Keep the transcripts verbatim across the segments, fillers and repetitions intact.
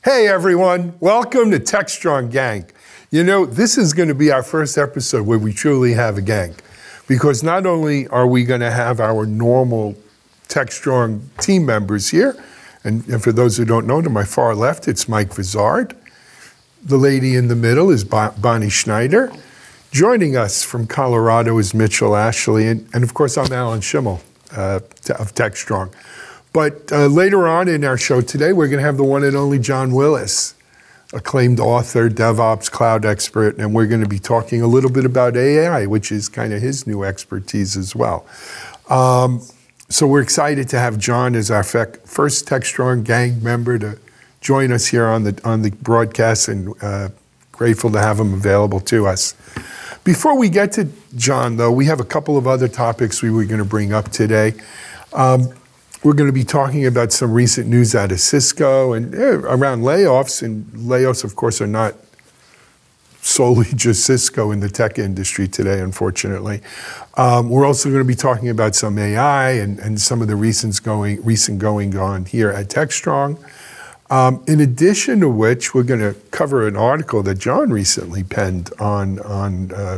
Hey everyone, welcome to TechStrong Gang. You know, this is going to be our first episode where we truly have a gang, because not only are we going to have our normal TechStrong team members here, and, and for those who don't know, to my far left, it's Mike Vizard. The lady in the middle is Bonnie Schneider. Joining us from Colorado is Mitchell Ashley, and, and of course I'm Alan Schimmel uh, of TechStrong. But uh, later on in our show today, we're going to have the one and only John Willis, acclaimed author, DevOps, cloud expert, and we're going to be talking a little bit about A I, which is kind of his new expertise as well. Um, so we're excited to have John as our fe- first TechStrong Gang member to join us here on the on the broadcast, and uh, grateful to have him available to us. Before we get to John, though, we have a couple of other topics we were going to bring up today. Um, We're going to be talking about some recent news out of Cisco and eh, around layoffs. And layoffs, of course, are not solely just Cisco in the tech industry today, unfortunately. Um, we're also going to be talking about some A I and, and some of the recent going, recent going on here at TechStrong. Um, in addition to which, we're going to cover an article that John recently penned on, on uh,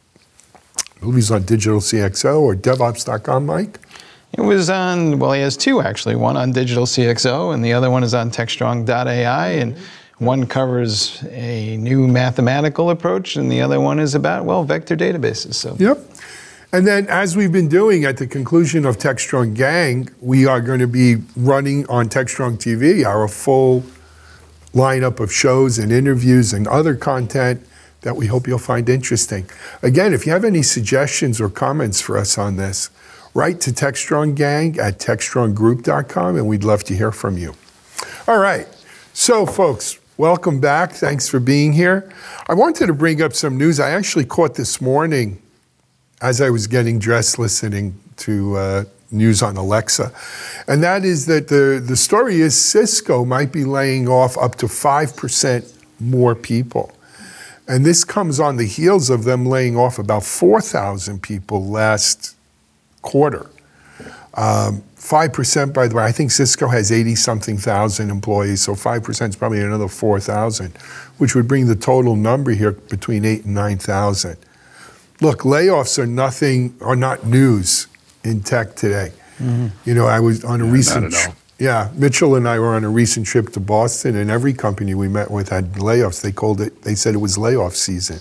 I believe it's on Digital C X O or DevOps dot com, Mike? It was on, well, he has two actually, one on Digital C X O and the other one is on TechStrong dot A I, and one covers a new mathematical approach and the other one is about, well, vector databases. So. Yep. And then as we've been doing at the conclusion of TechStrong Gang, we are going to be running on TechStrong T V our full lineup of shows and interviews and other content that we hope you'll find interesting. Again, if you have any suggestions or comments for us on this, write to TechStrong Gang at techstrong group dot com, and we'd love to hear from you. All right, so folks, welcome back. Thanks for being here. I wanted to bring up some news I actually caught this morning as I was getting dressed listening to uh, news on Alexa, and that is that the, the story is Cisco might be laying off up to five percent more people. And this comes on the heels of them laying off about four thousand people last quarter. Um, five percent, by the way, I think Cisco has eighty-something thousand employees, so five percent is probably another four thousand, which would bring the total number here between eight and nine thousand. Look, layoffs are nothing, are not news in tech today. Mm-hmm. You know, I was on a yeah, recent, not at all. yeah, Mitchell and I were on a recent trip to Boston, and every company we met with had layoffs. They called it, they said it was layoff season.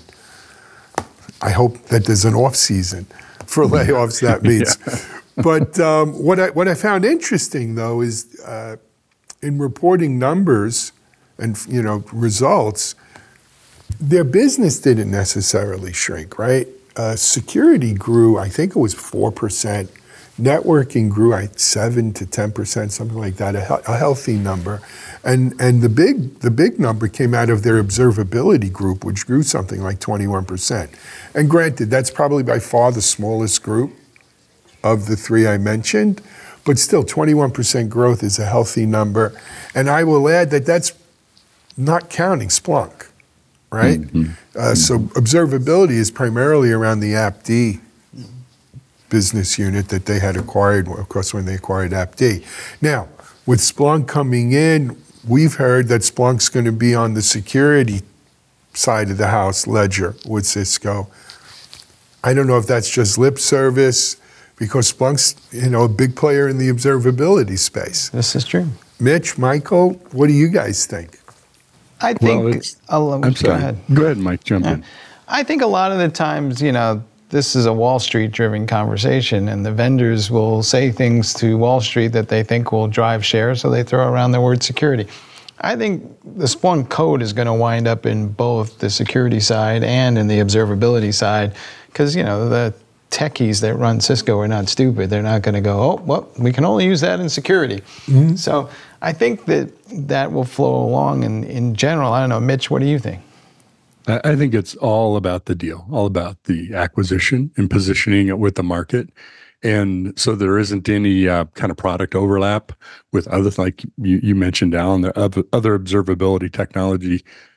I hope that there's an off season for layoffs, that means. Yeah. But um, what I what I found interesting, though, is uh, in reporting numbers and, you know, results, their business didn't necessarily shrink, right? Uh, security grew, I think it was four percent. Networking grew like seven to ten percent, something like that, a, he- a healthy number. And and the big the big number came out of their observability group, which grew something like twenty-one percent. And granted, that's probably by far the smallest group of the three I mentioned, but still twenty-one percent growth is a healthy number. And I will add that that's not counting Splunk, right? Mm-hmm. Uh, so observability is primarily around the AppD business unit that they had acquired, of course, when they acquired AppD. Now, with Splunk coming in, we've heard that Splunk's going to be on the security side of the house ledger with Cisco. I don't know if that's just lip service, because Splunk's, you know, a big player in the observability space. This is true. Mitch, Michael, what do you guys think? I think, well, I'll, I'm sorry. Go ahead. Go ahead, Mike, jump yeah. in. I think a lot of the times, you know, this is a Wall Street driven conversation, and the vendors will say things to Wall Street that they think will drive shares, so they throw around the word security. I think the Splunk code is going to wind up in both the security side and in the observability side, because, you know, the techies that run Cisco are not stupid. They're not going to go, oh, well, we can only use that in security. Mm-hmm. So I think that that will flow along, and in general, I don't know, Mitch, what do you think? I think it's all about the deal, all about the acquisition and positioning it with the market. And so there isn't any uh, kind of product overlap with other, like you, you mentioned, Alan, the other observability technology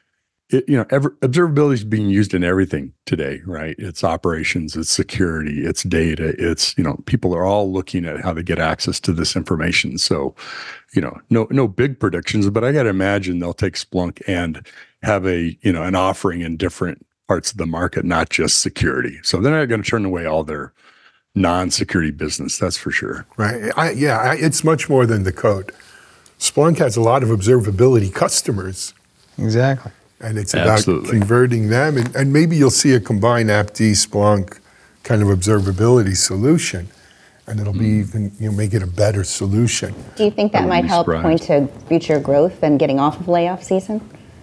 it, you know, ever, observability is being used in everything today, right? It's operations, it's security, it's data, it's, you know, people are all looking at how to get access to this information. So, you know, no, no big predictions, but I got to imagine they'll take Splunk and have a, you know, an offering in different parts of the market, not just security. So they're not going to turn away all their non-security business, that's for sure. Right. I, yeah, I, it's much more than the code. Splunk has a lot of observability customers. Exactly. And it's about Absolutely. converting them. And, and maybe you'll see a combined AppD Splunk kind of observability solution. And it'll be even, you know, make it a better solution. Do you think that I might wouldn't be help point to future growth and getting off of layoff season?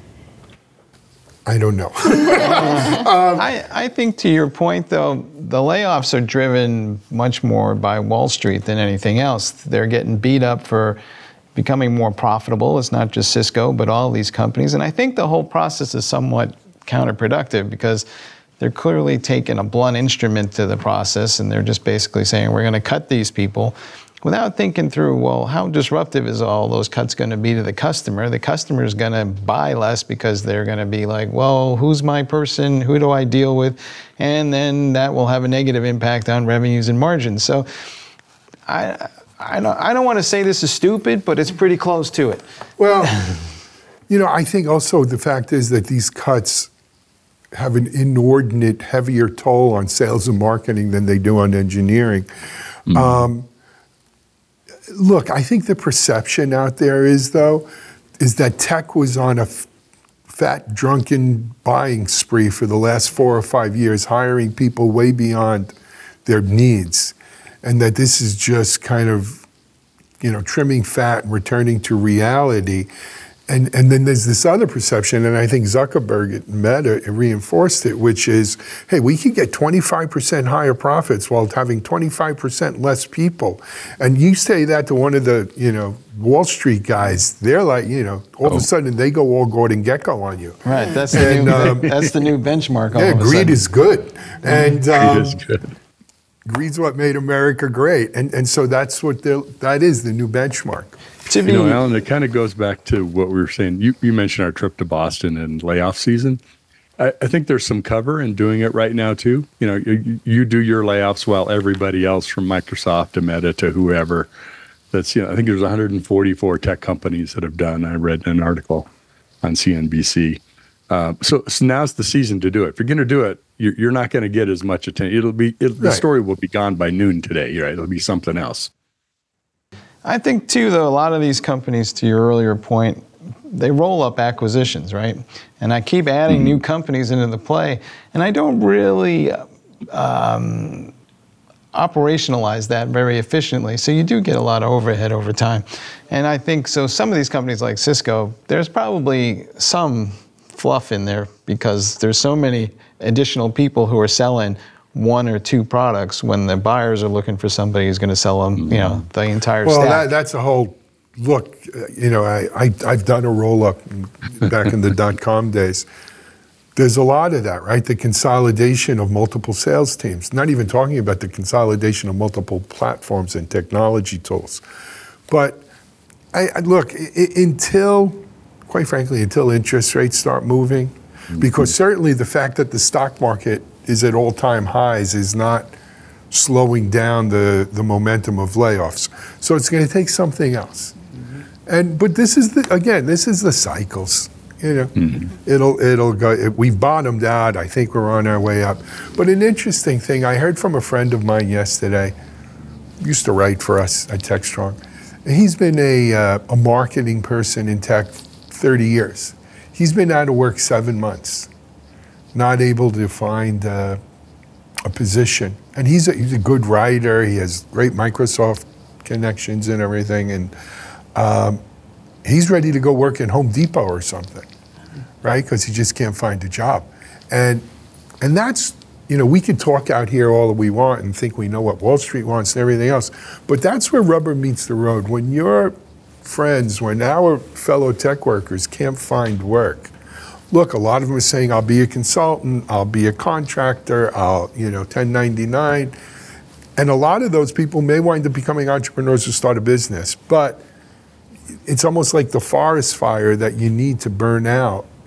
I don't know. I, I think to your point, though, the layoffs are driven much more by Wall Street than anything else. They're getting beat up for becoming more profitable. It's not just Cisco, but all these companies. And I think the whole process is somewhat counterproductive because they're clearly taking a blunt instrument to the process and they're just basically saying, we're going to cut these people without thinking through, well, how disruptive is all those cuts going to be to the customer? The customer is going to buy less because they're going to be like, well, who's my person? Who do I deal with? And then that will have a negative impact on revenues and margins. So I, I don't, I don't want to say this is stupid, but it's pretty close to it. Well, you know, I think also the fact is that these cuts have an inordinate heavier toll on sales and marketing than they do on engineering. Mm-hmm. Um, look, I think the perception out there is, though, is that tech was on a f- fat, drunken buying spree for the last four or five years, hiring people way beyond their needs. And that this is just kind of, you know, trimming fat and returning to reality. And and then there's this other perception, and I think Zuckerberg at Meta reinforced it, which is, hey, we could get twenty-five percent higher profits while having twenty-five percent less people. And you say that to one of the, you know, Wall Street guys, they're like, you know, all oh. of a sudden they go all Gordon Gekko on you. Right, that's the, and, new, um, that's the new benchmark. All yeah, of a greed sudden. is good. And um, Greed is good. Greed's what made America great. And and so that's what that is, the new benchmark. You know, Alan, it kind of goes back to what we were saying. You, you mentioned our trip to Boston and layoff season. I, I think there's some cover in doing it right now, too. You know, you, you do your layoffs while everybody else from Microsoft to Meta to whoever. That's, you know, I think there's one hundred forty-four tech companies that have done. I read an article on C N B C. Uh, so, so now's the season to do it. If you're going to do it, you're, you're not going to get as much attention. It'll be it, the right. story will be gone by noon today, right? It'll be something else. I think, too, though, a lot of these companies, to your earlier point, they roll up acquisitions, right? And I keep adding mm-hmm. new companies into the play, and I don't really um, operationalize that very efficiently. So you do get a lot of overhead over time. And I think, so some of these companies like Cisco, there's probably some fluff in there because there's so many additional people who are selling one or two products when the buyers are looking for somebody who's going to sell them, you know, the entire well, stack. Well, that, that's a whole look. Uh, you know, I, I I've done a roll up back in the dot com days. There's a lot of that, right? The consolidation of multiple sales teams. Not even talking about the consolidation of multiple platforms and technology tools, but I, I look I, until, quite frankly, until interest rates start moving, mm-hmm. because certainly the fact that the stock market is at all-time highs is not slowing down the, the momentum of layoffs. So it's going to take something else. Mm-hmm. And but this is the again, this is the cycles. You know, mm-hmm. it'll it'll go. It, we've bottomed out. I think we're on our way up. But an interesting thing I heard from a friend of mine yesterday. Used to write for us at TechStrong. He's been a uh, a marketing person in tech thirty years. He's been out of work seven months. Not able to find uh, a position. And he's a, he's a good writer. He has great Microsoft connections and everything. And um, he's ready to go work at Home Depot or something, right? Because he just can't find a job. And and that's, you know, we could talk out here all that we want and think we know what Wall Street wants and everything else. But that's where rubber meets the road. When your friends, when our fellow tech workers can't find work, look, a lot of them are saying, I'll be a consultant, I'll be a contractor, I'll, you know, ten ninety-nine. And a lot of those people may wind up becoming entrepreneurs who start a business. But it's almost like the forest fire that you need to burn out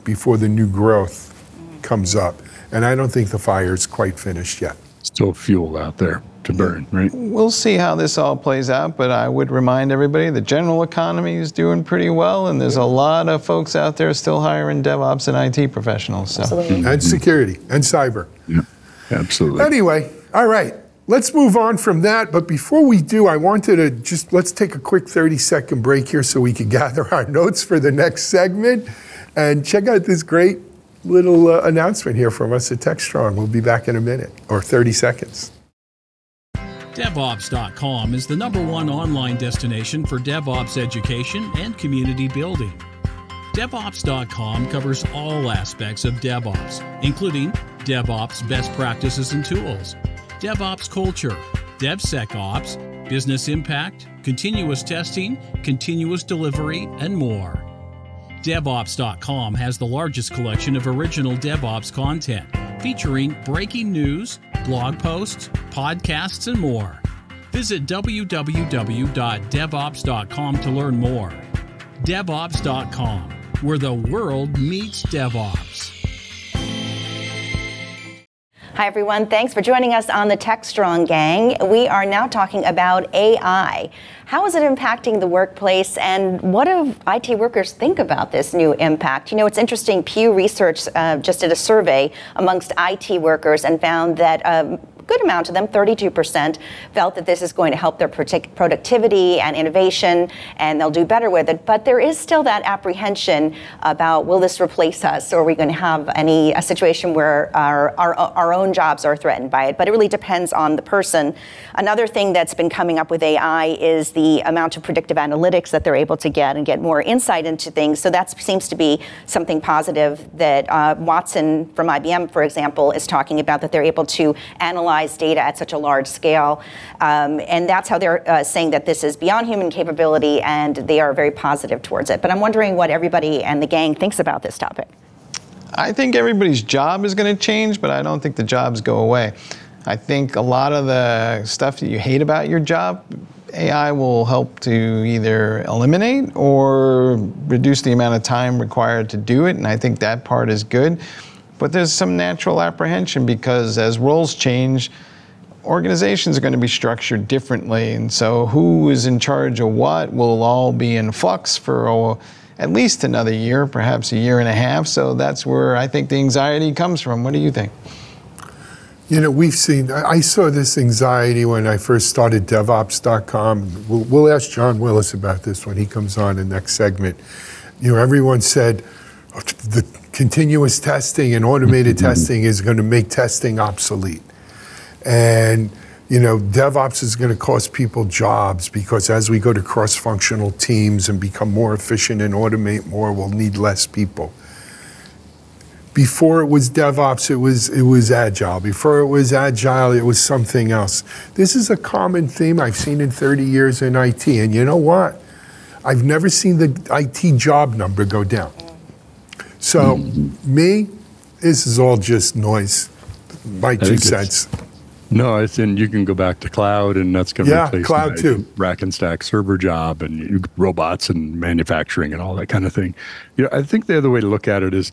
before the new growth comes up. And I don't think the fire is quite finished yet. Still fuel out there to burn, right? We'll see how this all plays out, but I would remind everybody the general economy is doing pretty well, and there's a lot of folks out there still hiring DevOps and I T professionals. So. Absolutely. And security and cyber. Yeah, absolutely. Anyway, all right. Let's move on from that. But before we do, I wanted to just, let's take a quick thirty second break here so we can gather our notes for the next segment and check out this great little uh, announcement here from us at TechStrong. We'll be back in a minute or thirty seconds. DevOps dot com is the number one online destination for DevOps education and community building. DevOps dot com covers all aspects of DevOps, including DevOps best practices and tools, DevOps culture, DevSecOps, business impact, continuous testing, continuous delivery, and more. DevOps dot com has the largest collection of original DevOps content, featuring breaking news, blog posts, podcasts, and more. Visit w w w dot devops dot com to learn more. DevOps dot com, where the world meets DevOps. Hi, everyone. Thanks for joining us on the TechStrong Gang. We are now talking about A I. How is it impacting the workplace, and what do I T workers think about this new impact? You know, it's interesting. Pew Research uh, just did a survey amongst I T workers and found that um, good amount of them, thirty-two percent, felt that this is going to help their productivity and innovation, and they'll do better with it. But there is still that apprehension about, will this replace us, or are we going to have any a situation where our, our, our own jobs are threatened by it? But it really depends on the person. Another thing that's been coming up with A I is the amount of predictive analytics that they're able to get and get more insight into things. So that seems to be something positive that uh, Watson from I B M, for example, is talking about, that they're able to analyze data at such a large scale. Um, and that's how they're uh, saying that this is beyond human capability, and they are very positive towards it. But I'm wondering what everybody and the gang thinks about this topic. I think everybody's job is going to change, but I don't think the jobs go away. I think a lot of the stuff that you hate about your job, A I will help to either eliminate or reduce the amount of time required to do it, and I think that part is good. But there's some natural apprehension, because as roles change, organizations are going to be structured differently, and so who is in charge of what will all be in flux for oh, at least another year, perhaps a year and a half. So that's where I think the anxiety comes from. What do you think? You know, we've seen, I saw this anxiety when I first started DevOps dot com. We'll, we'll ask John Willis about this when he comes on in the next segment. You know, everyone said oh, the continuous testing and automated testing is going to make testing obsolete. And, you know, DevOps is going to cost people jobs, because as we go to cross-functional teams and become more efficient and automate more, we'll need less people. Before it was DevOps, it was it was Agile. Before it was Agile, it was something else. This is a common theme I've seen in thirty years in I T. And you know what? I've never seen the I T job number go down. So, me, this is all just noise. My two cents. No, it's in, you can go back to cloud, and that's going to Yeah, replace cloud my too. rack and stack server job, and you, robots and manufacturing and all that kind of thing. You know, I think the other way to look at it is,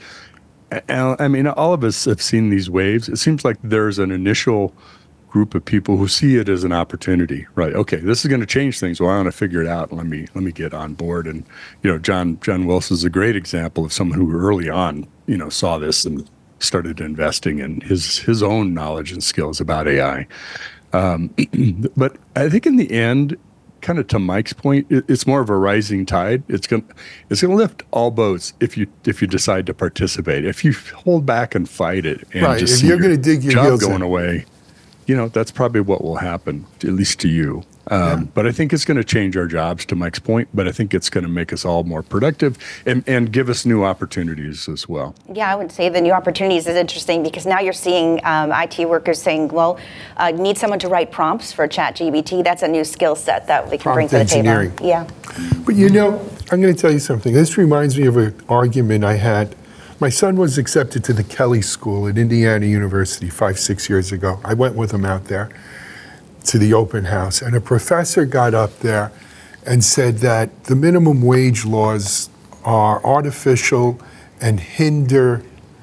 I mean, all of us have seen these waves. It seems like there's an initial group of people who see it as an opportunity, right? Okay, this is going to change things. Well, I want to figure it out. Let me let me get on board. And you know, John John Wilson is a great example of someone who early on, you know, saw this and started investing in his his own knowledge and skills about A I. Um, but I think in the end, kind of to Mike's point, it, it's more of a rising tide. It's going it's going to lift all boats if you if you decide to participate. If you hold back and fight it, and Right, just if see you're your gonna dig your job heels going in. away, you know, that's probably what will happen, at least to you. Um, But I think it's going to change our jobs, to Mike's point. But I think it's going to make us all more productive and, and give us new opportunities as well. Yeah, I would say the new opportunities is interesting, because now you're seeing um, I T workers saying, well, uh, need someone to write prompts for ChatGPT. That's a new skill set that we can bring Prompt to the engineering. table. Yeah. But you know, I'm going to tell you something. This reminds me of an argument I had. My son was accepted to the Kelley School at Indiana University five, six years ago. I went with him out there to the open house, and a professor got up there and said that the minimum wage laws are artificial and hinder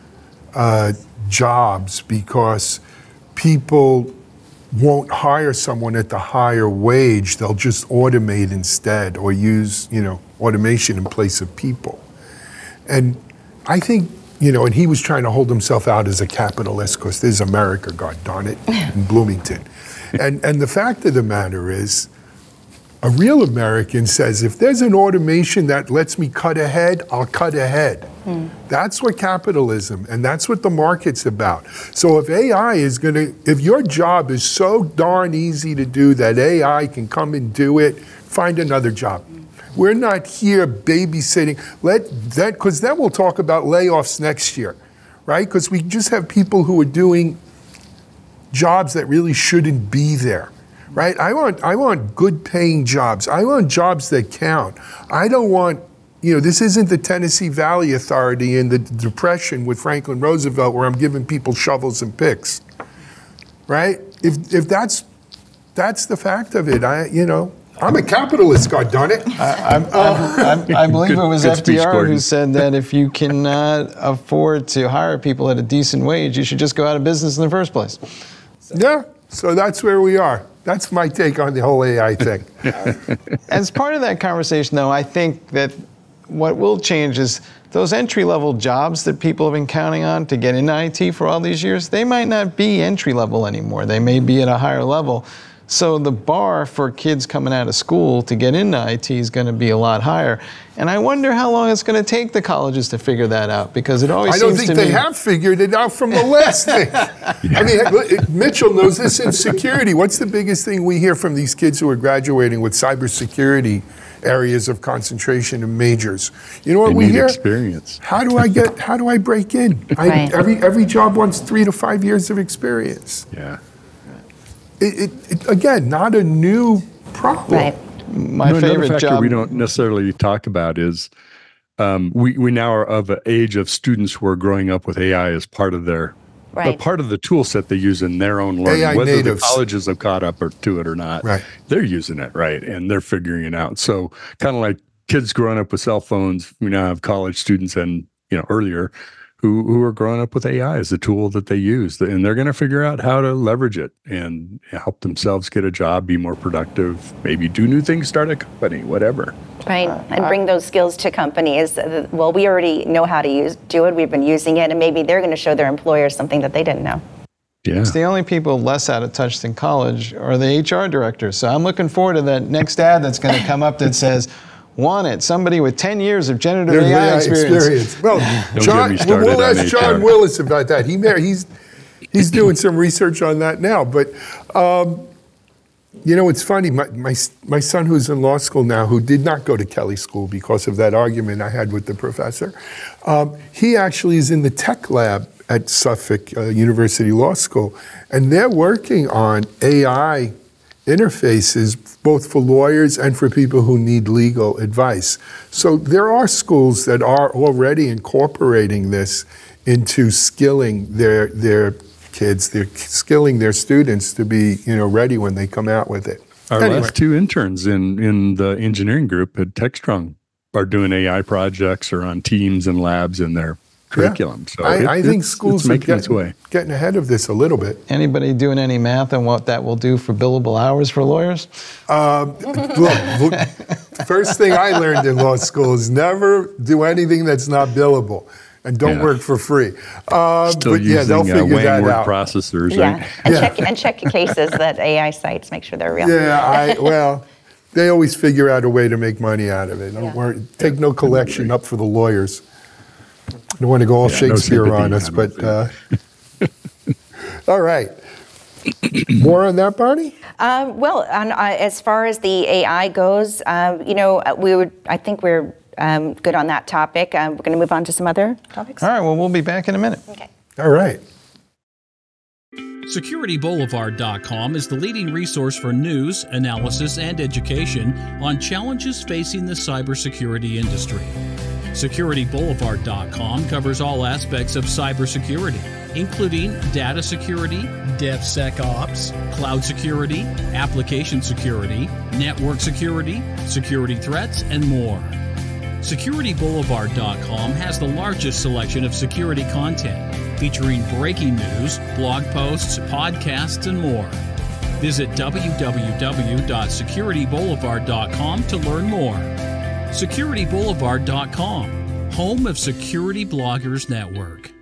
uh, jobs because people won't hire someone at the higher wage. They'll just automate instead or use, you know, automation in place of people. And I think, you know, and he was trying to hold himself out as a capitalist because this is America, God darn it, in Bloomington. And, and the fact of the matter is, a real American says, if there's an automation that lets me cut ahead, I'll cut ahead. Hmm. That's what capitalism, and that's what the market's about. So if A I is gonna, if your job is so darn easy to do that A I can come and do it, find another job. We're not here babysitting. Let that, because then we'll talk about layoffs next year, right? Because we just have people who are doing jobs that really shouldn't be there. Right? I want I want good paying jobs. I want jobs that count. I don't want, you know, this isn't the Tennessee Valley Authority in the Depression with Franklin Roosevelt where I'm giving people shovels and picks. Right? If if that's that's the fact of it, I you know, I'm a capitalist, God darn it. I, I'm, I'm, I'm, I believe Good- it was good F D speech, R Gordon. who said that if you cannot afford to hire people at a decent wage, you should just go out of business in the first place. Yeah. So that's where we are. That's my take on the whole A I thing. As part of that conversation, though, I think that what will change is those entry-level jobs that people have been counting on to get into I T for all these years, they might not be entry-level anymore. They may be at a higher level. So the bar for kids coming out of school to get into I T is going to be a lot higher. And I wonder how long it's going to take the colleges to figure that out, because it always I don't seems think to they me... have figured it out from the last thing. I mean, Mitchell knows this in security. What's the biggest thing we hear from these kids who are graduating with cybersecurity areas of concentration and majors? You know what They we need hear? experience. How do I get? How do I break in? I, Right. Every every job wants three to five years of experience. Yeah. It, it, it, again, not a new problem. Right. My No, another favorite factor job... we don't necessarily talk about is um, we we now are of an age of students who are growing up with A I as part of their Right. but part of the tool set they use in their own learning. A I Whether natives. the colleges have caught up or, to it or not, Right. they're using it, right, and they're figuring it out. So kind of like kids growing up with cell phones, we now have college students and you know earlier who who are growing up with A I as a tool that they use, and they're going to figure out how to leverage it and help themselves get a job, be more productive, maybe do new things, start a company, whatever. Right, and bring those skills to companies. Uh, Well, we already know how to use do it. We've been using it, and maybe they're going to show their employers something that they didn't know. Yeah. The only people less out of touch than college are the H R directors. So I'm looking forward to that next ad that's going to come up that says, want it, somebody with ten years of generative There's A I A I experience. Well, get John, me started we'll on ask H R. John Willis about that. He mar- he's he's doing some research on that now. But um, you know, it's funny. My, my my son, who's in law school now, who did not go to Kelley School because of that argument I had with the professor, um, he actually is in the tech lab at Suffolk uh, University Law School, and they're working on A I interfaces both for lawyers and for people who need legal advice. So there are schools that are already incorporating this into skilling their their kids, they're skilling their students to be, you know, ready when they come out with it. Our Anyway. last two interns in, in the engineering group at TechStrong are doing A I projects or on teams and labs in their curriculum. So I, it- I think it's- schools it's are making its getting, way. getting ahead of this a little bit. Anybody doing any math on what that will do for billable hours for lawyers? Um, look, look, first thing I learned in law school is never do anything that's not billable, and don't Yeah. work for free. Um, Still but yeah, using they'll uh, figure Wang that word out. processors, Yeah, right? and Yeah. check and check cases that A I cites. Make sure they're real. Yeah, I well, they always figure out a way to make money out of it. Don't Yeah. worry, take no collection up for the lawyers. I don't want to go all Yeah, no Shakespeare sympathy, on us, I don't but uh, all right. More on that, Barney? Um, well, on, uh, as far as the A I goes, um, you know, uh, we would. I think we're um, good on that topic. Um, we're going to move on to some other topics. All right, well, we'll be back in a minute. Okay. All right. Security Boulevard dot com is the leading resource for news, analysis, and education on challenges facing the cybersecurity industry. Security Boulevard dot com covers all aspects of cybersecurity, including data security, DevSecOps, cloud security, application security, network security, security threats, and more. Security Boulevard dot com has the largest selection of security content, featuring breaking news, blog posts, podcasts, and more. Visit w w w dot security boulevard dot com to learn more. Security Boulevard dot com, home of Security Bloggers Network.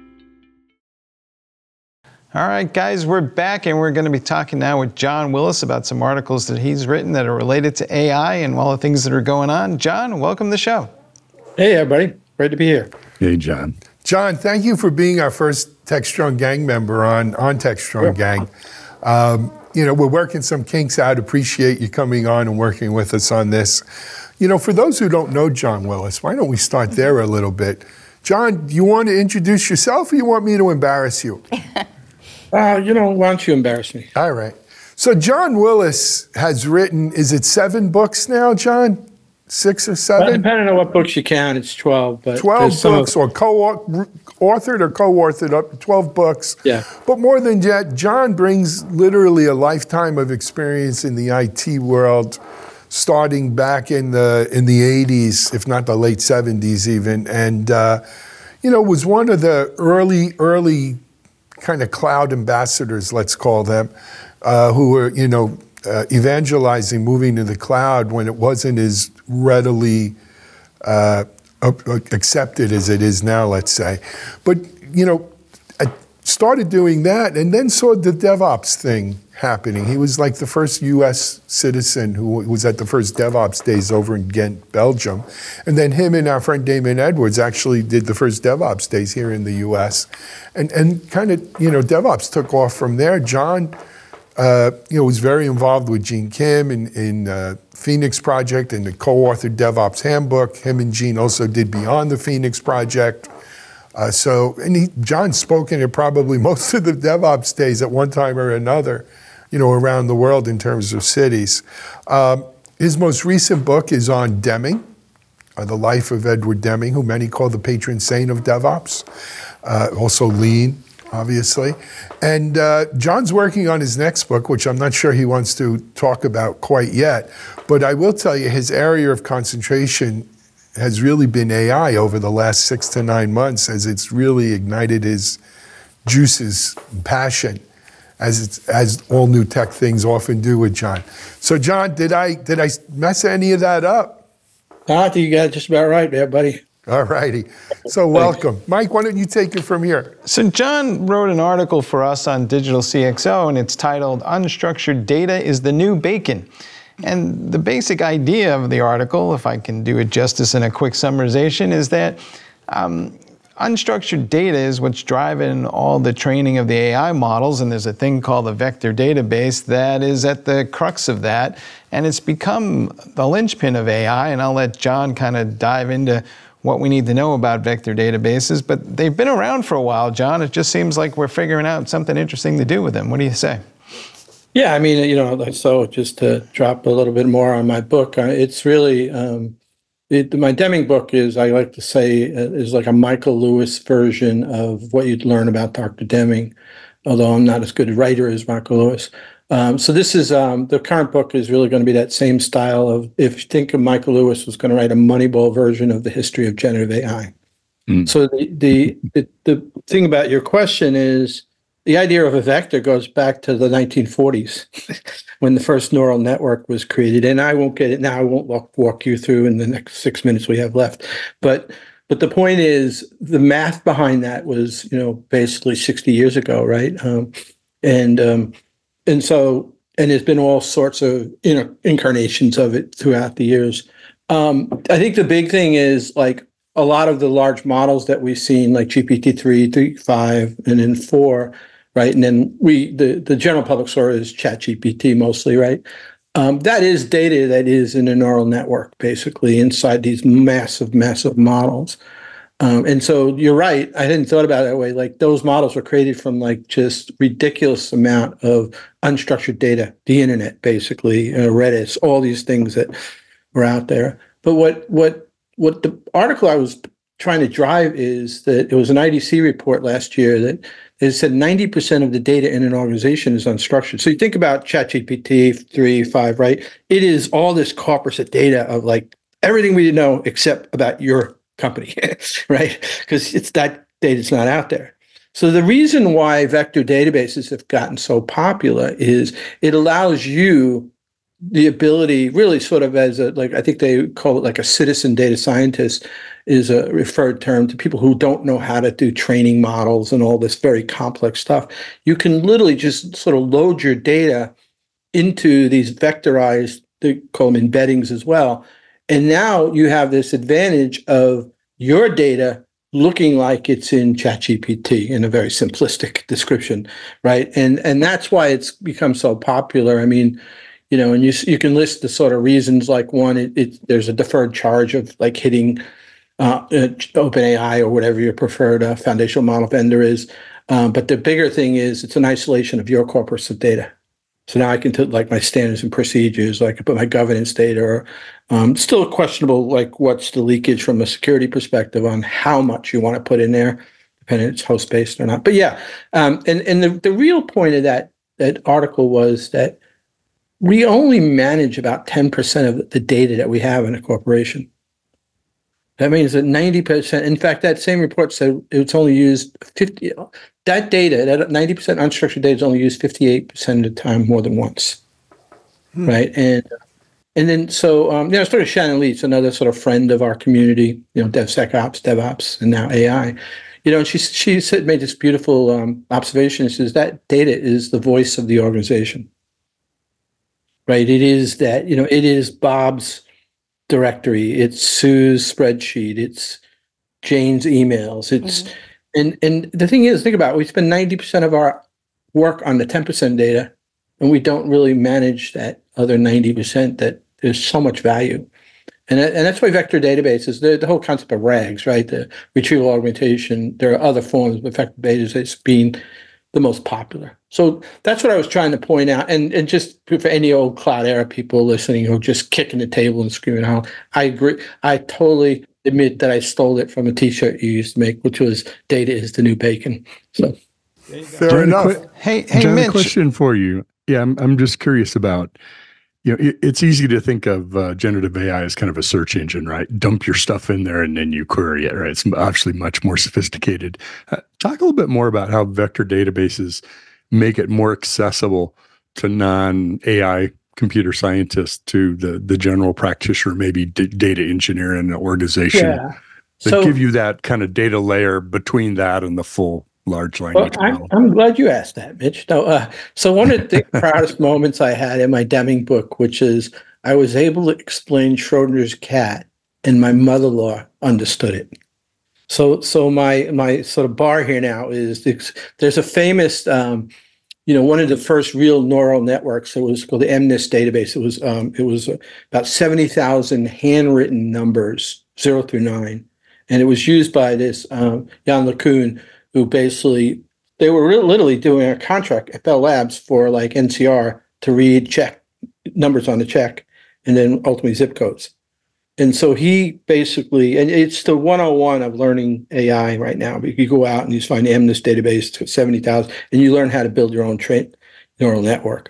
All right, guys, we're back, and we're going to be talking now with John Willis about some articles that he's written that are related to A I and all the things that are going on. John, welcome to the show. Hey, everybody. Great to be here. Hey, John. John, thank you for being our first TechStrong Gang member on, on TechStrong Sure. Gang. Um, you know, we're working some kinks out. Appreciate you coming on and working with us on this. You know, for those who don't know John Willis, why don't we start there a little bit? John, do you want to introduce yourself, or you want me to embarrass you? Uh, you know, why don't you embarrass me? All right. So John Willis has written, is it seven books now, John? Six or Well, seven? depending on what books you count, it's twelve. But twelve there's some of- books, or co-authored or co-authored, up twelve books. Yeah. But more than that, John brings literally a lifetime of experience in the I T world, starting back in the in the eighties, if not the late seventies even, and uh, you know, was one of the early early kind of cloud ambassadors, let's call them, uh, who were, you know, uh, evangelizing moving to the cloud when it wasn't as readily uh, accepted as it is now, let's say. But, you know, I started doing that and then saw the DevOps thing happening. He was like the first U S citizen who was at the first DevOps days over in Ghent, Belgium. And then him and our friend Damon Edwards actually did the first DevOps days here in the U S. And and kind of, you know, DevOps took off from there. John, uh, you know, was very involved with Gene Kim in, in uh, Phoenix Project and the co-authored DevOps Handbook. Him and Gene also did Beyond the Phoenix Project. Uh, so, and he, John's spoken at probably most of the DevOps days at one time or another, you know, around the world in terms of cities. Um, his most recent book is on Deming, uh, the life of Edward Deming, who many call the patron saint of DevOps. Uh, also Lean, obviously. And uh, John's working on his next book, which I'm not sure he wants to talk about quite yet. But I will tell you, his area of concentration has really been A I over the last six to nine months, as it's really ignited his juices and passion, as it's, as all new tech things often do with John. So, John, did I did I mess any of that up? I think you got it just about right there, buddy. All righty. So, welcome, Mike. Why don't you take it from here? So John wrote an article for us on Digital C X O, and it's titled "Unstructured Data is the New Bacon." And the basic idea of the article, if I can do it justice in a quick summarization, is that um, unstructured data is what's driving all the training of the A I models, and there's a thing called the vector database that is at the crux of that, and it's become the linchpin of A I, and I'll let John kind of dive into what we need to know about vector databases, but they've been around for a while, John. It just seems like we're figuring out something interesting to do with them. What do you say? Yeah, I mean, you know, so just to drop a little bit more on my book, uh, it's really, um, it, my Deming book is, I like to say, uh, is like a Michael Lewis version of what you'd learn about Doctor Deming, although I'm not as good a writer as Michael Lewis. Um, so this is, um, the current book is really going to be that same style of, if you think of Michael Lewis was going to write a Moneyball version of the history of generative A I. Mm. So the, the, the, the thing about your question is, the idea of a vector goes back to the nineteen forties when the first neural network was created. And I won't get it now. I won't walk, walk you through in the next six minutes we have left. But but the point is, the math behind that was, you know, basically sixty years ago, right? Um, and um, and so and there's been all sorts of, you know, incarnations of it throughout the years. Um, I think the big thing is, like, a lot of the large models that we've seen, like G P T three, three, five, and then four. Right, and then we the, the general public saw is ChatGPT mostly, right? Um, that is data that is in a neural network, basically inside these massive, massive models. Um, and so you're right. I hadn't thought about it that way. Like, those models were created from like just ridiculous amount of unstructured data, the internet, basically, uh, Redis, all these things that were out there. But what what what the article I was trying to drive is that it was an I D C report last year that it said ninety percent of the data in an organization is unstructured. So you think about ChatGPT three, five, right? It is all this corpus of data of like everything we need to know except about your company, right? Because it's that data's not out there. So the reason why vector databases have gotten so popular is it allows you the ability, really sort of as a, like, I think they call it like a citizen data scientist is a referred term to people who don't know how to do training models and all this very complex stuff. You can literally just sort of load your data into these vectorized, they call them embeddings as well. And now you have this advantage of your data looking like it's in ChatGPT in a very simplistic description, right? And and that's why it's become so popular. I mean, you know, and you you can list the sort of reasons. Like one, it, it there's a deferred charge of like hitting uh, uh, OpenAI or whatever your preferred uh, foundational model vendor is. Um, but the bigger thing is it's an isolation of your corpus of data. So now I can put like my standards and procedures, like I can put my governance data, or um, still questionable, like what's the leakage from a security perspective on how much you want to put in there, depending if it's host-based or not. But yeah, um, and, and the, the real point of that, that article was that we only manage about ten percent of the data that we have in a corporation. That means that ninety percent, in fact, that same report said it's only used fifty, that data, that ninety percent unstructured data is only used fifty-eight percent of the time more than once, hmm. right? And and then, so, um, you know, sort of Shannon Leeds, another sort of friend of our community, you know, DevSecOps, DevOps, and now A I, you know, and she, she said, made this beautiful um, observation. She says that data is the voice of the organization, right? It is that, you know, it is Bob's directory, it's Sue's spreadsheet, it's Jane's emails, it's mm-hmm. and and the thing is, think about it, we spend ninety percent of our work on the ten percent data, and we don't really manage that other ninety percent that there's so much value. And, and that's why vector databases, the, the whole concept of RAGs, right? The retrieval augmentation, there are other forms of vector databases being the most popular. So that's what I was trying to point out. And and just for any old cloud era people listening who are just kicking the table and screaming out, I agree. I totally admit that I stole it from a t-shirt you used to make, which was "Data is the new bacon." So fair John, enough. Qu- Hey, hey, John, Mitch. a question for you. Yeah, I'm I'm just curious about, you know, it, it's easy to think of uh, generative A I as kind of a search engine, right? Dump your stuff in there and then you query it, right? It's obviously much more sophisticated. Uh, talk a little bit more about how vector databases make it more accessible to non-A I computer scientists, to the the general practitioner, maybe d- data engineer in an organization, yeah. that So, give you that kind of data layer between that and the full large well, language I'm, model. I'm glad you asked that, Mitch. No, uh, so one of the proudest moments I had in my Deming book, which is I was able to explain Schrodinger's cat, and my mother-in-law understood it. So, so my my sort of bar here now is there's a famous, um, you know, one of the first real neural networks. It was called the MNIST database. It was um, it was about seventy thousand handwritten numbers, zero through nine, and it was used by this um, Jan LeCun, who basically they were really, literally doing a contract at Bell Labs for like N C R to read check numbers on the check, and then ultimately zip codes. And so he basically, and it's the one oh one of learning A I right now. You go out and you find the MNIST database to seventy thousand, and you learn how to build your own tra- neural network.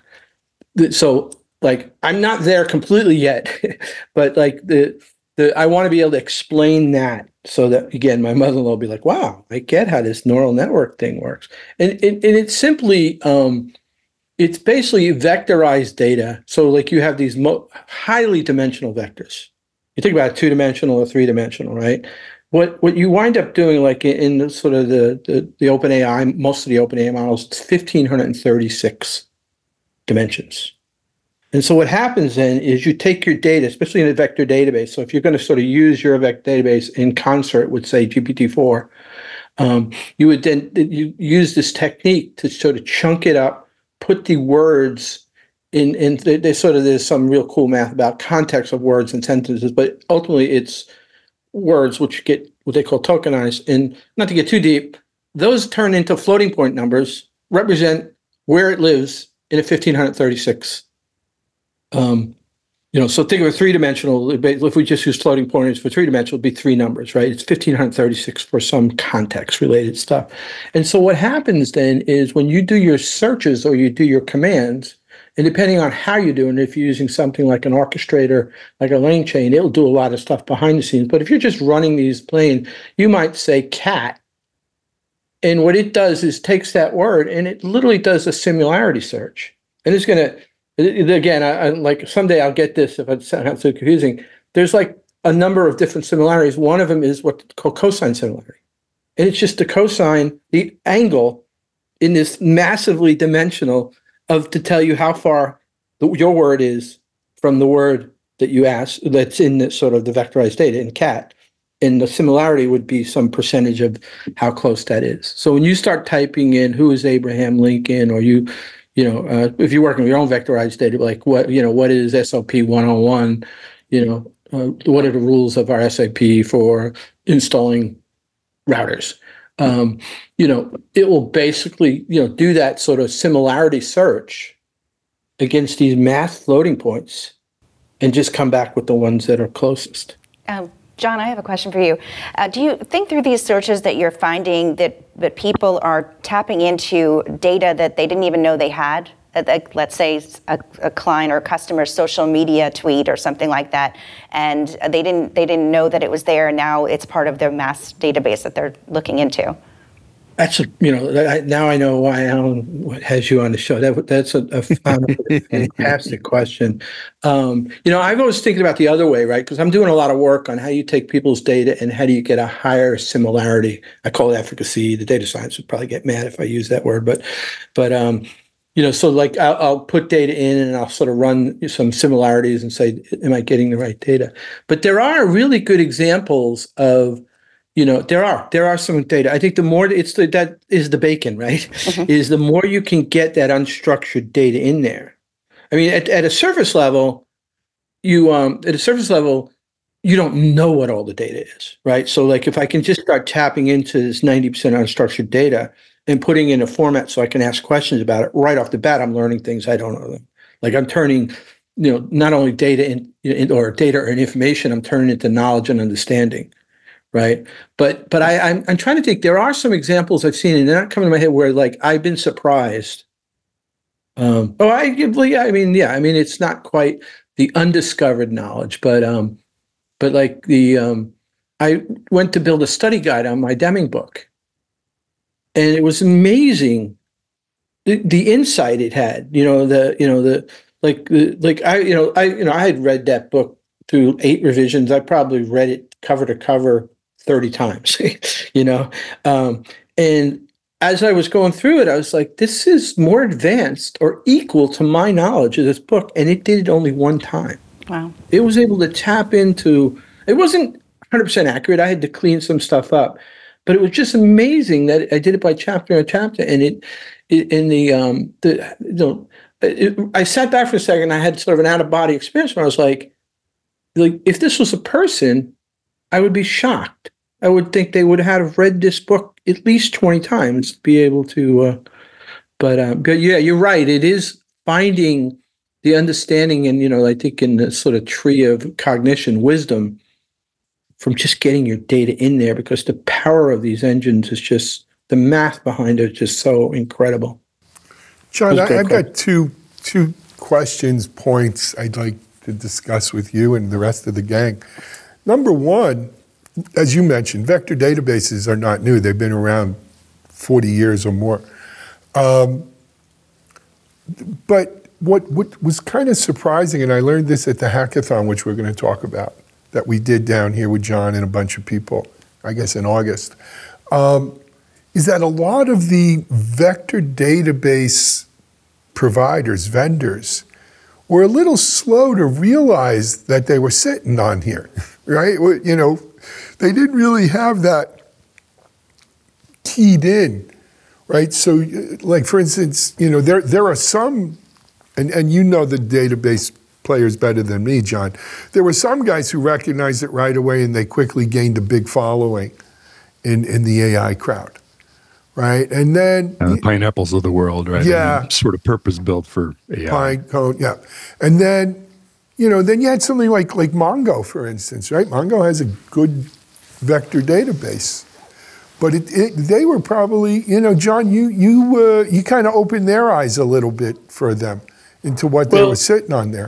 So, like, I'm not there completely yet, but like the the I want to be able to explain that so that, again, my mother-in-law will be like, "Wow, I get how this neural network thing works." And and, and it's simply, um, it's basically vectorized data. So, like, you have these mo- highly dimensional vectors. You think about two-dimensional or three-dimensional, right? What what you wind up doing, like in the sort of the the, the OpenAI, most of the OpenAI models, it's one thousand five hundred thirty-six dimensions. And so what happens then is you take your data, especially in a vector database. So if you're going to sort of use your vector database in concert with, say, G P T four, um, you would then you use this technique to sort of chunk it up, put the words In, in there's sort of there's some real cool math about context of words and sentences, but ultimately it's words which get what they call tokenized. And not to get too deep, those turn into floating point numbers, represent where it lives in a one thousand five hundred thirty-six. Um, you know, so think of a three-dimensional. If we just use floating pointers for three-dimensional, it'd be three numbers, right? It's one thousand five hundred thirty-six for some context-related stuff. And so what happens then is when you do your searches or you do your commands, And depending on how you're doing it, if you're using something like an orchestrator, like a LangChain, it'll do a lot of stuff behind the scenes. But if you're just running these plain, you might say cat. And what it does is takes that word and it literally does a similarity search. And it's going to, again, I, I, like someday I'll get this if it sounds too confusing. There's like a number of different similarities. One of them is what's called cosine similarity. And it's just the cosine, the angle in this massively dimensional of to tell you how far the, your word is from the word that you asked that's in the sort of the vectorized data in cat. And the similarity would be some percentage of how close that is. So when you start typing in who is Abraham Lincoln, or you, you know, uh, if you're working with your own vectorized data, like what, you know, what is S O P one oh one, you know, uh, what are the rules of our S A P for installing routers? Um, you know, it will basically, you know, do that sort of similarity search against these math floating points and just come back with the ones that are closest. Um, John, I have a question for you. Uh, do you think through these searches that you're finding that, that people are tapping into data that they didn't even know they had? Uh, like, let's say a, a client or customer's social media tweet or something like that, and they didn't they didn't know that it was there. And now it's part of their mass database that they're looking into. That's a, you know, I, now I know why Alan has you on the show. That that's a, a fantastic question. Um, you know, I've always thinking about the other way, right? Because I'm doing a lot of work on how you take people's data and how do you get a higher similarity. I call it efficacy. The data science would probably get mad if I use that word, but, but um, you know, so like I'll, I'll put data in and I'll sort of run some similarities and say, am I getting the right data? But there are really good examples of, you know, there are there are some data. I think the more it's the, that is the bacon, right? Mm-hmm. Is the more you can get that unstructured data in there. I mean, at, at a surface level, you um, at a surface level, you don't know what all the data is, right? So, like, if I can just start tapping into this ninety percent unstructured data and putting in a format so I can ask questions about it right off the bat, I'm learning things I don't know. Like, I'm turning, you know, not only data in, in or data or information, I'm turning into knowledge and understanding. Right. But but I, I'm I'm trying to think. There are some examples I've seen, and they're not coming to my head, where like I've been surprised. Um, oh, I yeah, I mean, yeah, I mean, it's not quite the undiscovered knowledge, but um, but like the um, I went to build a study guide on my Deming book, and it was amazing the, the insight it had. You know, the you know the like the like I you know I you know I had read that book through eight revisions. I probably read it cover to cover thirty times, you know? Um, and as I was going through it, I was like, this is more advanced or equal to my knowledge of this book. And it did it only one time. Wow. It was able to tap into, it wasn't one hundred percent accurate. I had to clean some stuff up, but it was just amazing that I did it by chapter and chapter. And it, it in the, um, the, you know, it, I sat back for a second. I had sort of an out of body experience where I was like, like, if this was a person, I would be shocked. I would think they would have read this book at least twenty times to be able to, uh, but, uh, but yeah, you're right. It is finding the understanding and, you know, I think in the sort of tree of cognition, wisdom from just getting your data in there, because the power of these engines is just, the math behind it is just so incredible. John, I, I've question. got two, two questions, points I'd like to discuss with you and the rest of the gang. Number one, as you mentioned, vector databases are not new. They've been around forty years or more. Um, but what, what was kind of surprising, and I learned this at the hackathon, which we're going to talk about, that we did down here with John and a bunch of people, I guess in August, um, is that a lot of the vector database providers, vendors, were a little slow to realize that they were sitting on here, right? You know, they didn't really have that keyed in, right? So, like, for instance, you know, there there are some, and, and you know the database players better than me, John. There were some guys who recognized it right away and they quickly gained a big following in, in the A I crowd, right? And then... And the Pineapples of the world, right? Yeah. I mean, sort of purpose-built for A I. Pine cone, yeah. And then, you know, then you had something like, like Mongo, for instance, right? Mongo has a good vector database. But it, it, they were probably, you know, John, you you uh, you kind of opened their eyes a little bit for them into what they Well- were sitting on there.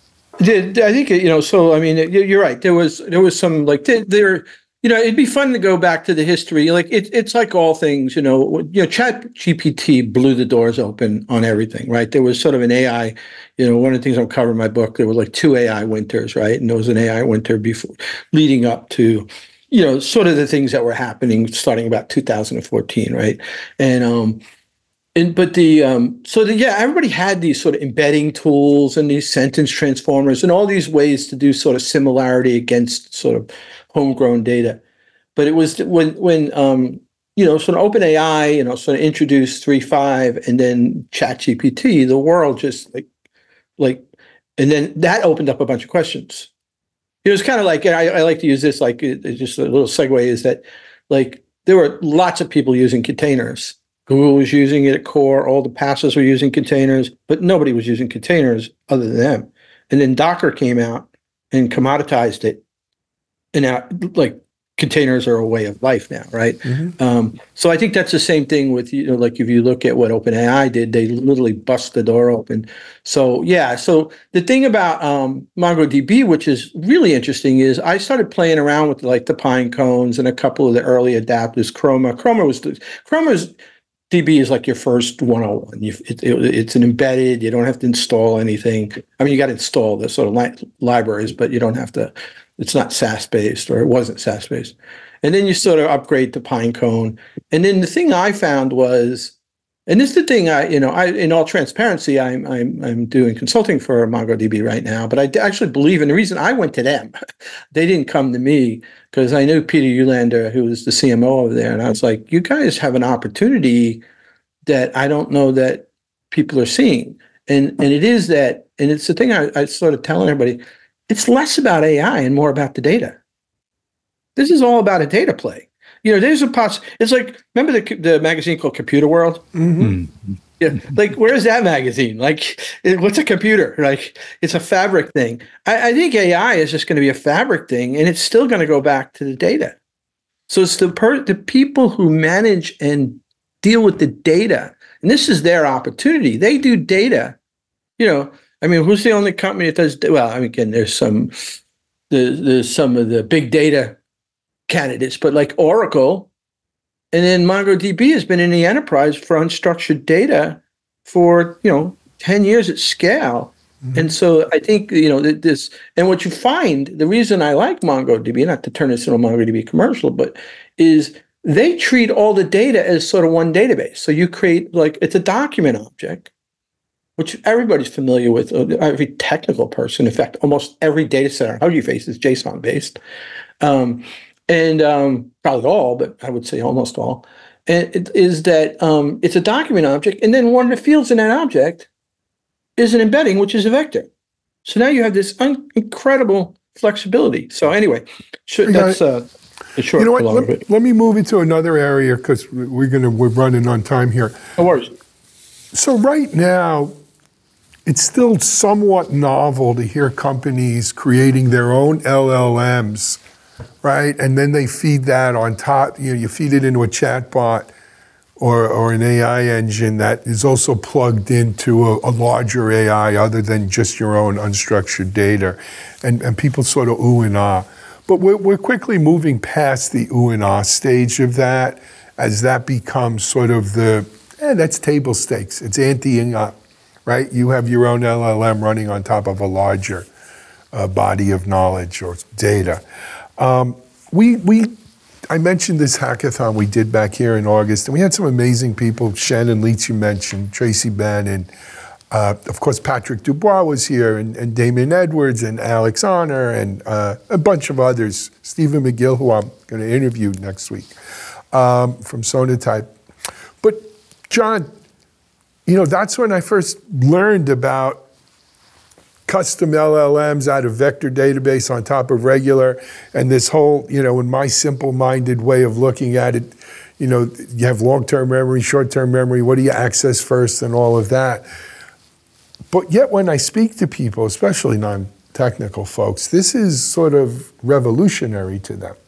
The- the- I think you know. So I mean, you- you're right. There was there was some like there- there. You know, it'd be fun to go back to the history. Like it, it's like all things. You know, you know, Chat G P T blew the doors open on everything. Right? There was sort of an A I. You know, one of the things I'm covering in my book. There were like two A I winters. Right? And there was an A I winter before, leading up to, you know, sort of the things that were happening starting about two thousand fourteen. Right? And um. And, but the um, so the, yeah, everybody had these sort of embedding tools and these sentence transformers and all these ways to do sort of similarity against sort of homegrown data. But it was when when um, you know sort of OpenAI, you know, sort of introduced three point five and then ChatGPT, the world just like like, and then that opened up a bunch of questions. It was kind of like, and I, I like to use this like it, it's just a little segue is that like there were lots of people using containers. Google was using it at core. All the passes were using containers, but nobody was using containers other than them. And then Docker came out and commoditized it. And now, like, containers are a way of life now, right? Mm-hmm. Um, so I think that's the same thing with, you know, like if you look at what OpenAI did, they literally bust the door open. So yeah, so the thing about um, MongoDB, which is really interesting, is I started playing around with like the pine cones and a couple of the early adapters. Chroma, Chroma was the, Chroma's D B is like your first one oh one. You, it, it, it's an embedded. You don't have to install anything. I mean, you got to install the sort of li- libraries, but you don't have to. It's not SaaS based, or it wasn't SaaS based. And then you sort of upgrade to Pinecone. And then the thing I found was, and this is the thing I, you know, I in all transparency, I'm I'm I'm doing consulting for MongoDB right now. But I actually believe, and the reason I went to them, they didn't come to me because I knew Peter Ulander, who was the C M O over there, and I was like, you guys have an opportunity that I don't know that people are seeing, and and it is that, and it's the thing I, I started telling everybody, it's less about A I and more about the data. This is all about a data play. You know, there's a poss. It's like, remember the the magazine called Computer World? Mm-hmm. Yeah, like where is that magazine? Like, it, what's a computer? Like, it's a fabric thing. I, I think A I is just going to be a fabric thing, and it's still going to go back to the data. So it's the per, the people who manage and deal with the data, and this is their opportunity. They do data. You know, I mean, who's the only company that does? Well, I mean, again, there's some there's, there's some of the big data candidates, but like Oracle, and then MongoDB has been in the enterprise for unstructured data for, you know, ten years at scale. Mm-hmm. And so I think, you know, this, and what you find, the reason I like MongoDB, not to turn this into a MongoDB commercial, but is they treat all the data as sort of one database. So you create, like, it's a document object, which everybody's familiar with, every technical person. In fact, almost every data set on Hugging Face is JSON based. Um, And um, probably all, but I would say almost all, and it is that um, it's a document object, and then one of the fields in that object is an embedding, which is a vector. So now you have this un- incredible flexibility. So anyway, sh- that's uh, a short. You know what? long Let, bit. let me move into another area because we're gonna we're running on time here. No worries. So right now, it's still somewhat novel to hear companies creating their own L L Ms. Right, and then they feed that on top. You know, you feed it into a chatbot or or an A I engine that is also plugged into a, a larger A I other than just your own unstructured data, and and people sort of ooh and ah. But we're we're quickly moving past the ooh and ah stage of that as that becomes sort of the eh, that's table stakes. It's anteing up, right? You have your own L L M running on top of a larger uh, body of knowledge or data. Um, we, we, I mentioned this hackathon we did back here in August, and we had some amazing people. Shannon Leach, you mentioned, Tracy Bannon, uh, of course, Patrick Dubois was here, and, and Damon Edwards, and Alex Honor, and uh, a bunch of others. Stephen McGill, who I'm going to interview next week um, from Sonatype. But John, you know, that's when I first learned about custom L L Ms out of vector database on top of regular, and this whole, you know, in my simple-minded way of looking at it, you know, you have long-term memory, short-term memory, what do you access first, and all of that. But yet when I speak to people, especially non-technical folks, this is sort of revolutionary to them.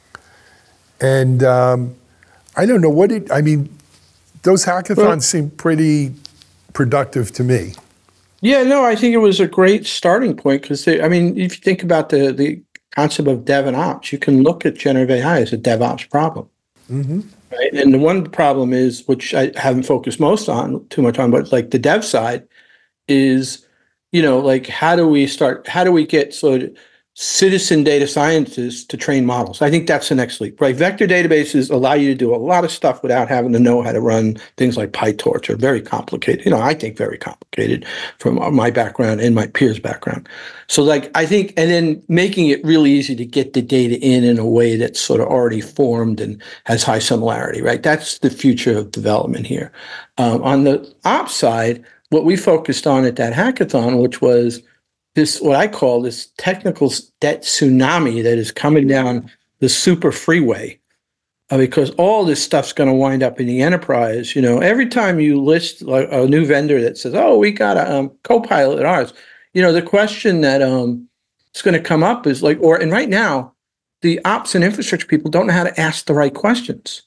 And um, I don't know what it, I mean, those hackathons well, seem pretty productive to me. Yeah, no, I think it was a great starting point because, I mean, if you think about the, the concept of dev and ops, you can look at generative A I as a DevOps problem. Mm-hmm. Right? And the one problem is, which I haven't focused most on, too much on, but like the dev side is, you know, like how do we start, how do we get sort of citizen data scientists to train models? I think that's the next leap, right? Vector databases allow you to do a lot of stuff without having to know how to run things like PyTorch, or very complicated, you know, I think very complicated from my background and my peers' background. So like, I think, and then making it really easy to get the data in in a way that's sort of already formed and has high similarity, right? That's the future of development here. Um, on the ops side, what we focused on at that hackathon, which was this, what I call this technical debt tsunami that is coming down the super freeway, uh, because all this stuff's going to wind up in the enterprise. You know, every time you list like, a new vendor that says, "Oh, we got a um, Copilot at ours," you know, the question that um, is going to come up is like, or and right now, the ops and infrastructure people don't know how to ask the right questions.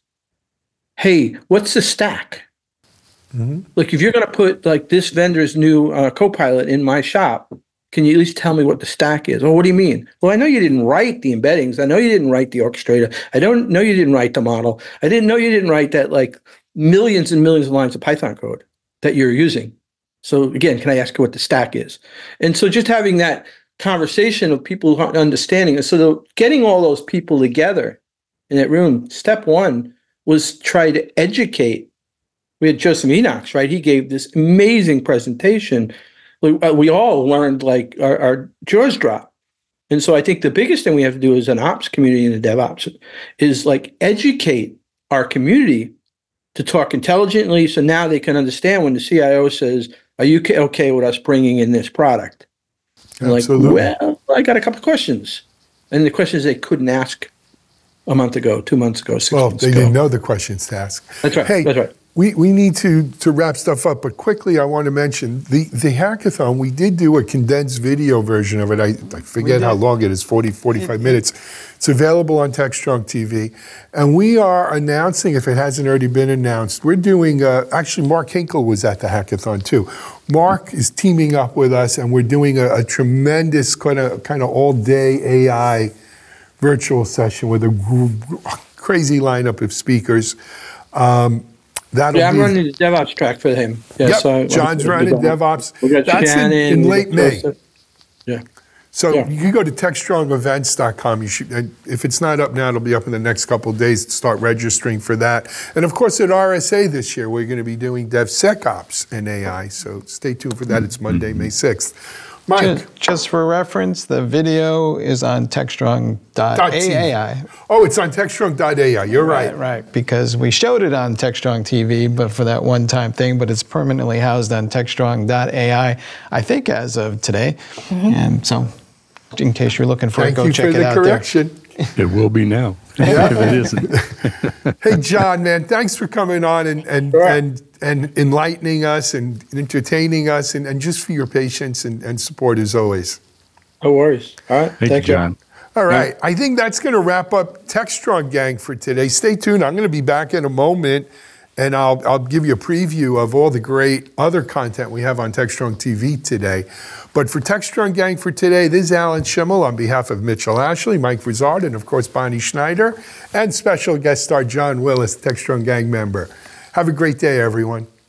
Hey, what's the stack? Mm-hmm. Like, if you're going to put like this vendor's new uh, Copilot in my shop, can you at least tell me what the stack is? Well, what do you mean? Well, I know you didn't write the embeddings. I know you didn't write the orchestrator. I don't know you didn't write the model. I didn't know you didn't write that like millions and millions of lines of Python code that you're using. So again, can I ask you what the stack is? And so just having that conversation of people who aren't understanding it. So the, getting all those people together in that room, step one was try to educate. We had Joseph Enochs, right? He gave this amazing presentation. We, uh, we all learned like our, our jaws drop. And so I think the biggest thing we have to do as an ops community and a DevOps is like educate our community to talk intelligently. So now they can understand when the C I O says, "Are you okay with us bringing in this product?" And like, well, I got a couple of questions. And the questions they couldn't ask a month ago, two months ago, six well, months ago. Well, they they didn't know the questions to ask. That's right. Hey, that's right. We, we need to, to wrap stuff up, but quickly I want to mention the, the hackathon, we did do a condensed video version of it. I, I forget how long it is, forty, forty-five minutes. It's available on TechStrong T V. And we are announcing, if it hasn't already been announced, we're doing, uh, actually Mark Hinkle was at the hackathon too. Mark is teaming up with us and we're doing a, a tremendous kind of kind of all-day A I virtual session with a gr- crazy lineup of speakers. Um, That'll yeah, I'm be, running the DevOps track for him. Yeah, yep, so John's running DevOps. We got That's Shannon, in, in late May. Joseph. Yeah. So yeah. you can go to tech strong events dot com. You should, and if it's not up now, it'll be up in the next couple of days to start registering for that. And of course, at R S A this year, we're going to be doing DevSecOps and A I. So stay tuned for that. It's Monday, May sixth. Mike. Just, just for reference, the video is on techstrong dot A I. Oh, it's on techstrong dot A I. You're right. Right, right. Because we showed it on TechStrong T V, but for that one-time thing, but it's permanently housed on techstrong dot A I, I think as of today. Mm-hmm. And so, in case you're looking for Thank it, go you check for it the out correction. It will be now, Yeah. if it isn't. Hey, John, man, thanks for coming on and and, Sure. and, and enlightening us and entertaining us and, and just for your patience and, and support as always. No worries. All right. Thank, Thank you, you. John. All right. I think that's going to wrap up TechStrong Gang for today. Stay tuned. I'm going to be back in a moment, and I'll, I'll give you a preview of all the great other content we have on TechStrong T V today. But for TechStrong Gang for today, this is Alan Schimmel on behalf of Mitchell Ashley, Mike Vizard, and of course Bonnie Schneider, and special guest star John Willis, TechStrong Gang member. Have a great day, everyone.